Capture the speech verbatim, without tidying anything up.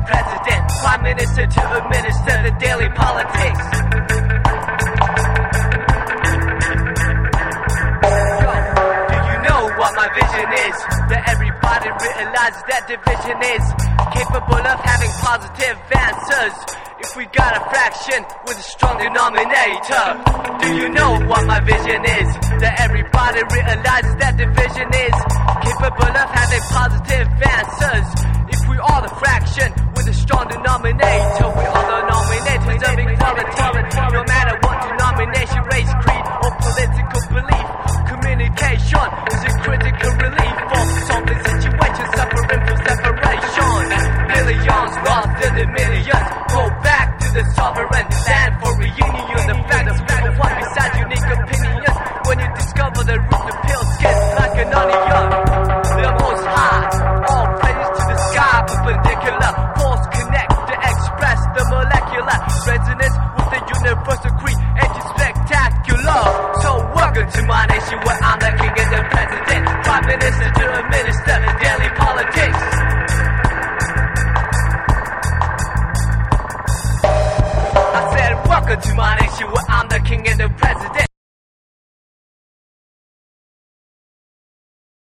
president, prime minister to administer the daily politics. Yo, do you know what my vision is? That everybody realizes that division is capable of having positive answers. If we got a fraction with a strong denominator. Do you know what my vision is? That everybody realizes that division is capable of having positive answers. If we are the fraction with a strong denominator, we are the nominators of equality. No matter what denomination, race, creed, or political belief, communication is a critical relief for solving situations suffering from separation. Millions rather than millions go back to the sovereign land for reunion. The fact of people one besides unique opinions. When you discover the root, the pill skins like an onion. The most high, all praise to the sky, perpendicular force connect to express the molecular resonance with the universal creative spectacular. So welcome to my nation where I'm the king and the president, prime minister to administer daily politics. I said welcome to my